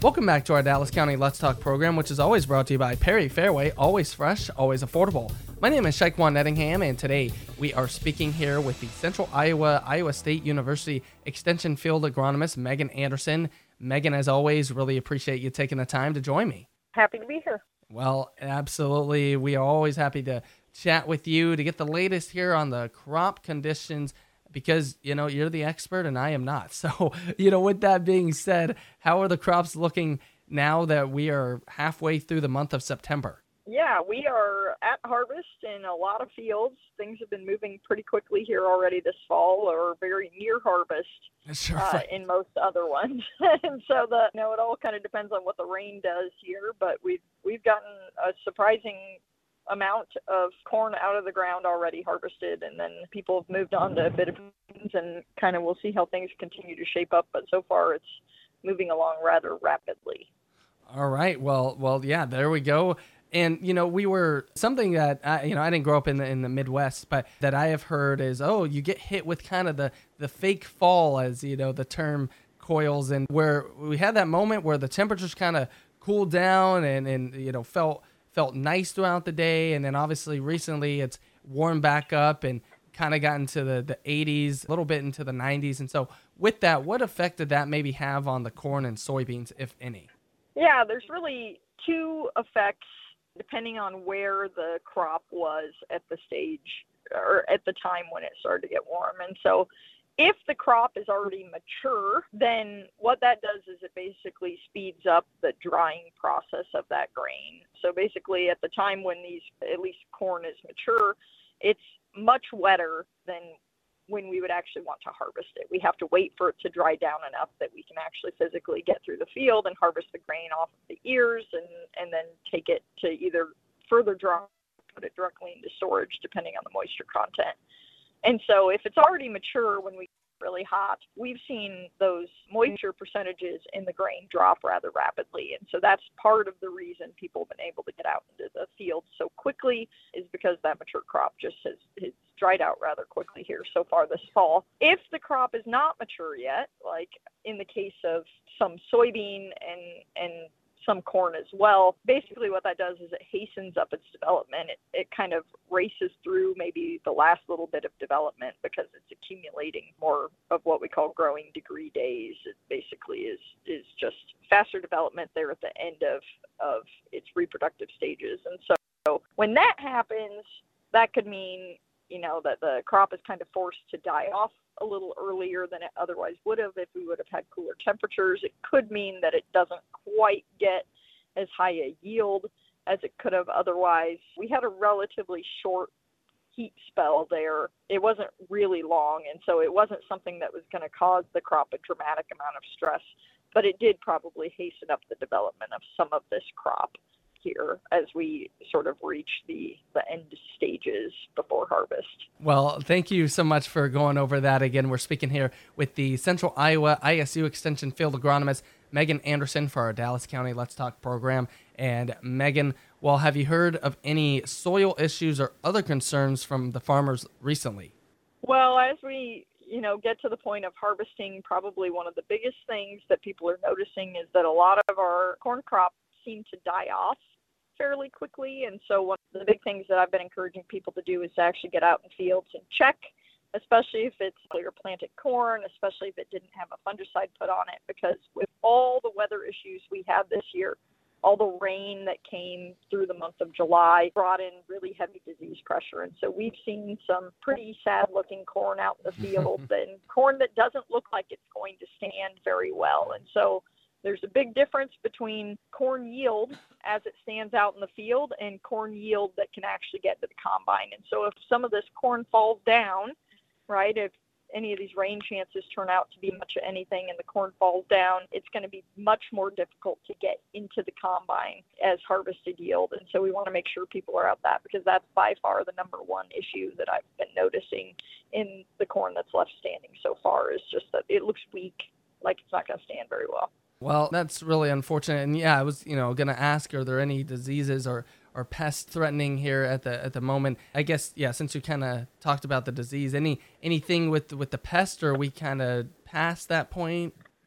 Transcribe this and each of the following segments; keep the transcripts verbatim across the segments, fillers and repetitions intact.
Welcome back to our Dallas County Let's Talk program, which is always brought to you by Perry Fairway, always fresh, always affordable. My name is Shaquan Nettingham, and today we are speaking here with the Central Iowa Iowa State University Extension Field Agronomist, Megan Anderson. Megan, as always, really appreciate you taking the time to join me. Happy to be here. Well, absolutely. We are always happy to chat with you to get the latest here on the crop conditions, because, you know, you're the expert and I am not. So, you know, with that being said, how are the crops looking now that we are halfway through the month of September? Yeah, we are at harvest in a lot of fields. Things have been moving pretty quickly here already this fall, or very near harvest Sure. uh, in most other ones. And so the, you know, it all kind of depends on what the rain does here, but we've, we've gotten a surprising amount of corn out of the ground already harvested, and then people have moved on to a bit of beans, and kind of we'll see how things continue to shape up, but so far it's moving along rather rapidly. All right. Well, well, yeah, there we go. And, you know, we were something that, I, you know, I didn't grow up in the, in the Midwest, but that I have heard is, oh, you get hit with kind of the, the fake fall, as, you know, the term coils, and where we had that moment where the temperatures kind of cooled down and, and, you know, felt felt nice throughout the day. And then obviously recently it's warmed back up and kind of got into the, the eighties, a little bit into the nineties. And so with that, what effect did that maybe have on the corn and soybeans, if any? Yeah, there's really two effects depending on where the crop was at the stage or at the time when it started to get warm. And so if the crop is already mature, then what that does is it basically speeds up the drying process of that grain. So basically at the time when these, at least corn is mature, it's much wetter than when we would actually want to harvest it. We have to wait for it to dry down enough that we can actually physically get through the field and harvest the grain off of the ears, and, and then take it to either further dry, put it directly into storage depending on the moisture content. And so if it's already mature when we get really hot, we've seen those moisture percentages in the grain drop rather rapidly. And so that's part of the reason people have been able to get out into the field so quickly, is because that mature crop just has, has dried out rather quickly here so far this fall. If the crop is not mature yet, like in the case of some soybean and, and some corn as well, basically what that does is it hastens up its development. It, it kind of races through maybe the last little bit of development because it's accumulating more of what we call growing degree days. It basically is is just faster development there at the end of, of its reproductive stages. And so when that happens, that could mean, you know, that the crop is kind of forced to die off a little earlier than it otherwise would have if we would have had cooler temperatures. It could mean that it doesn't quite get as high a yield as it could have otherwise. We had a relatively short heat spell there. It wasn't really long, and so it wasn't something that was going to cause the crop a dramatic amount of stress, but it did probably hasten up the development of some of this crop here as we sort of reach the, the end stages before harvest. Well, thank you so much for going over that. Again, we're speaking here with the Central Iowa I S U Extension Field Agronomist, Megan Anderson, for our Dallas County Let's Talk program. And Megan, well, have you heard of any soil issues or other concerns from the farmers recently? Well, as we you know, get to the point of harvesting, probably one of the biggest things that people are noticing is that a lot of our corn crops seem to die off fairly quickly. And so one of the big things that I've been encouraging people to do is to actually get out in fields and check, especially if it's earlier planted corn, especially if it didn't have a fungicide put on it, because with all the weather issues we had this year, all the rain that came through the month of July brought in really heavy disease pressure. And so we've seen some pretty sad looking corn out in the field and corn that doesn't look like it's going to stand very well. And so there's a big difference between corn yield as it stands out in the field and corn yield that can actually get to the combine. And so if some of this corn falls down, right, if any of these rain chances turn out to be much of anything and the corn falls down, it's going to be much more difficult to get into the combine as harvested yield. And so we want to make sure people are out that, because that's by far the number one issue that I've been noticing in the corn that's left standing so far, is just that it looks weak, like it's not going to stand very well. Well, that's really unfortunate. And yeah, I was, you know, going to ask, are there any diseases or, or pests threatening here at the at the moment? I guess, yeah, since you kind of talked about the disease, any anything with with the pest, or are we kind of past that point?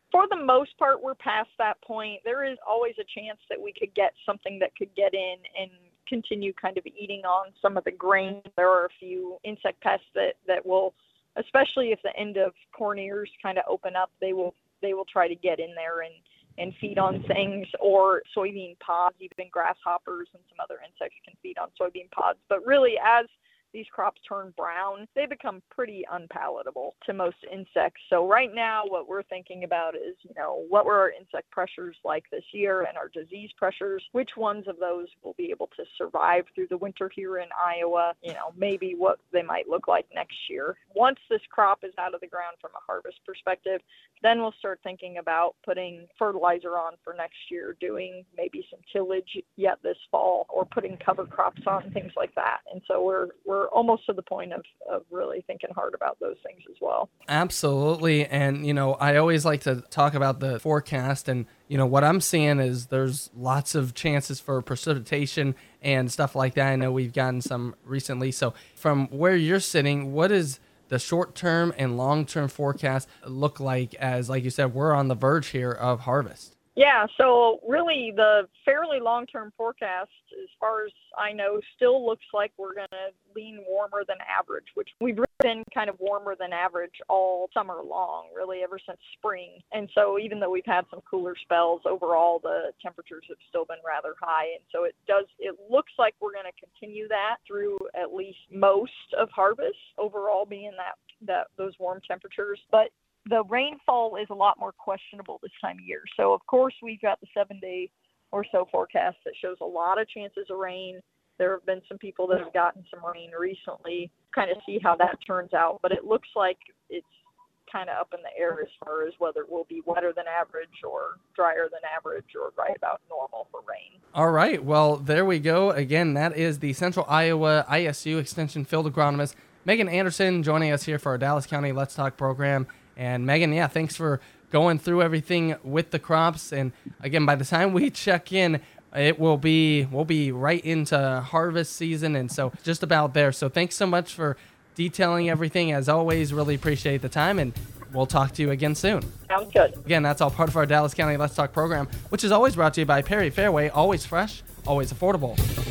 For the most part, we're past that point. There is always a chance that we could get something that could get in and continue kind of eating on some of the grain. There are a few insect pests that, that will, especially if the end of corn ears kind of open up, they will they will try to get in there and, and feed on things, or soybean pods. Even grasshoppers and some other insects can feed on soybean pods. But really, as these crops turn brown, they become pretty unpalatable to most insects. So right now what we're thinking about is, you know, what were our insect pressures like this year and our disease pressures? Which ones of those will be able to survive through the winter here in Iowa? You know, maybe what they might look like next year. Once this crop is out of the ground from a harvest perspective, then we'll start thinking about putting fertilizer on for next year, doing maybe some tillage yet this fall, or putting cover crops on, things like that. And so we're we're almost to the point of, of really thinking hard about those things as well. Absolutely. And, you know, I always like to talk about the forecast, and, you know, what I'm seeing is there's lots of chances for precipitation and stuff like that. I know we've gotten some recently. So from where you're sitting, what is the short-term and long-term forecast look like, as, like you said, we're on the verge here of harvest? Yeah, so really the fairly long-term forecast, as far as I know, still looks like we're going to lean warmer than average, which we've been kind of warmer than average all summer long, really ever since spring. And so even though we've had some cooler spells, overall the temperatures have still been rather high. And so it does, it looks like we're going to continue that through at least most of harvest, overall being that, that those warm temperatures. But the rainfall is a lot more questionable this time of year. So, of course, we've got the seven-day or so forecast that shows a lot of chances of rain. There have been some people that have gotten some rain recently, kind of see how that turns out. But it looks like it's kind of up in the air as far as whether it will be wetter than average or drier than average or right about normal for rain. All right. Well, there we go. Again, that is the Central Iowa I S U Extension Field Agronomist, Megan Anderson, joining us here for our Dallas County Let's Talk program. And Megan, yeah, thanks for going through everything with the crops. And again, by the time we check in, it will be, we'll be right into harvest season. And so just about there. So thanks so much for detailing everything. As always, really appreciate the time, and we'll talk to you again soon. Sounds good. Again, that's all part of our Dallas County Let's Talk program, which is always brought to you by Perry Fairway. Always fresh, always affordable.